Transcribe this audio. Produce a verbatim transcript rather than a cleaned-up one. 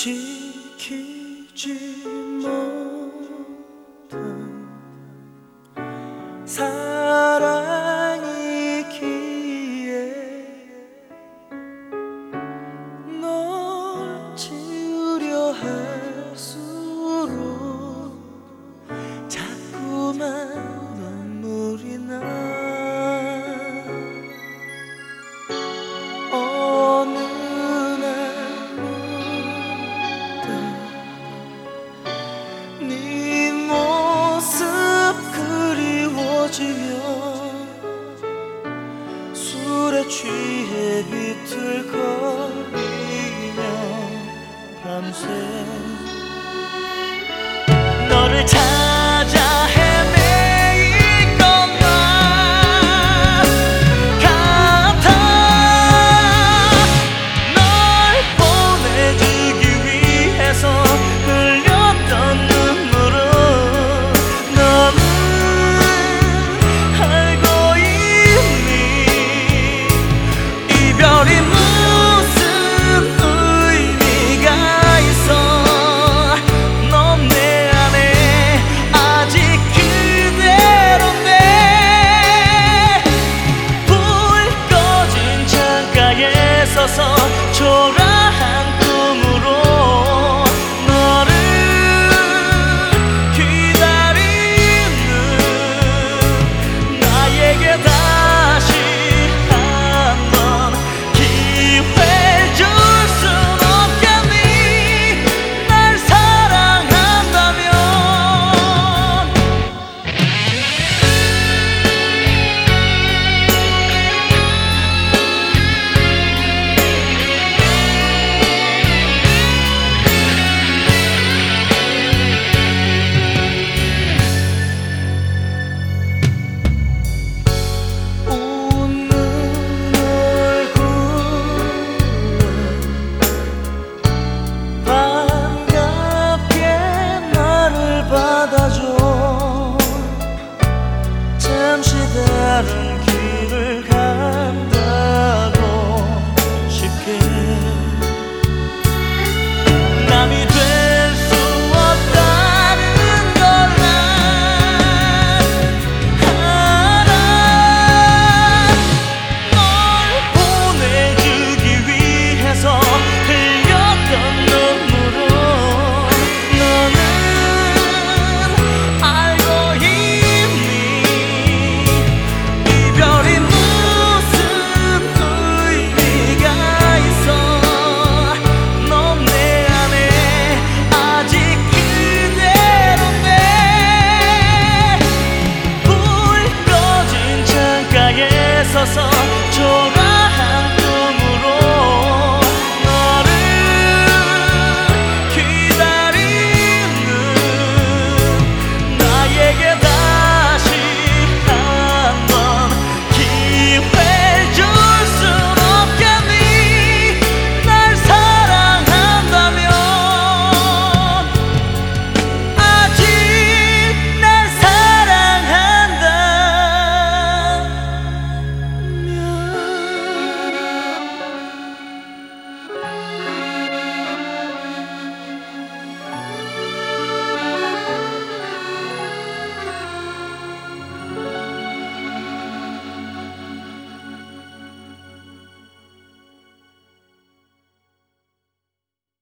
지키지 못한 사랑이기에 널 지우려 할수록 자꾸만 눈물이 나. 어느 날부터 네 모습 그리워지며 술에 취해 비틀거리며 밤새 너를 찾아 헤매일 것만 같아. 널 보내주기 위해서 흘렸던 눈물은 너는 알고 있니? 이별이 무슨 의미가 있어. 넌 내 안에 아직 그대로인데. 불 꺼진 창가에 서서 초라한 꿈으로 너를 기다리는 나에게 다시 한번 기회 줄 순 없겠니? 날 사랑한다면. 웃는 얼굴에 반갑게 나를 받아줘. 잠시 다른 길을 간다고 쉽게 남이 될 수 없다는 걸 난 알아. 널 보내주기 위해서 흘렸던 눈물은 너는 알고 있니? 이별이 무슨 의미가 있어. 넌 내 안에 아직 그대로인데. 불 꺼진 창가에 서서